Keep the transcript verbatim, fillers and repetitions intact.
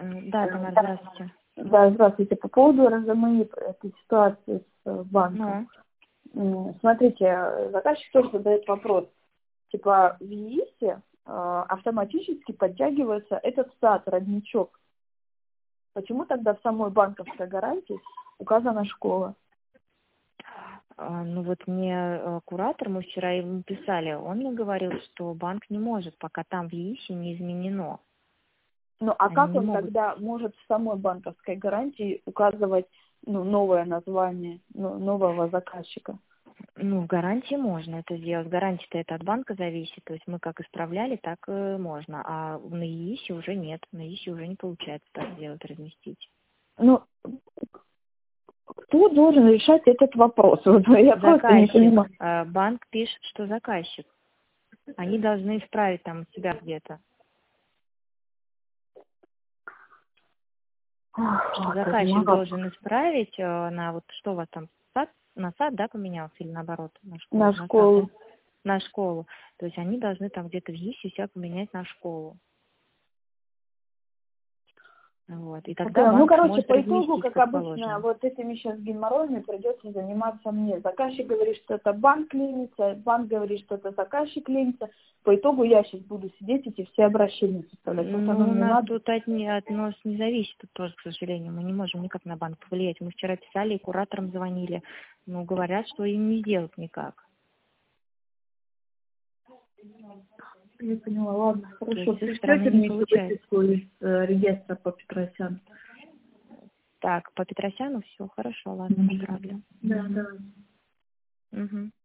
Э, Да, Тамара, здравствуйте. Да, здравствуйте. По поводу РЗМИ этой ситуации с э, банком. Ну, М, Смотрите, э, заказчик тоже задает вопрос. Типа в ЕИСе э, автоматически подтягивается этот стат, родничок. Почему тогда в самой банковской гарантии указана школа? а, ну вот мне э, куратор, мы вчера ему писали, он мне говорил, что банк не может, пока там в ЕИСе не изменено. Ну а Они как не он могут. тогда может в самой банковской гарантии указывать ну, новое название ну, нового заказчика? Ну, в гарантии можно это сделать. Гарантия-то это от банка зависит. То есть мы как исправляли, так и можно. А на ЕИСе уже нет. На ЕИСе уже не получается так сделать, разместить. Ну, кто должен решать этот вопрос? Вот я просто не Заказчик. понимаю. э, Банк пишет, что заказчик. Они должны исправить там у себя где-то. Что Ох, заказчик кошмар. должен исправить э, на вот что у вас там сад, на сад, да, поменялся или наоборот, на школу, На на сад, да? школу. На школу. То есть они должны там где-то в ЕИСе себя поменять на школу. Вот. И тогда Пока- Ну, банк короче, сможет по итогу, разместить как как обычно, положено. вот этими сейчас геморроями придется заниматься мне. Заказчик говорит, что это банк ленится, банк говорит, что это заказчик ленится. По итогу я сейчас буду сидеть эти все обращения составлять. Вот оно Ну, у мне нас надо. тут от, не- от нас не зависит тут тоже, к сожалению. Мы не можем никак на банк повлиять. Мы вчера писали, и кураторам звонили. Ну, говорят, что им не сделать никак. Я поняла, ладно, То хорошо. есть с их стороны Пришлете не мне еще получается. выписку из э, реестра по Петросяну. Так, по Петросяну все хорошо, ладно, Мгм. направлю. Да, да. Угу.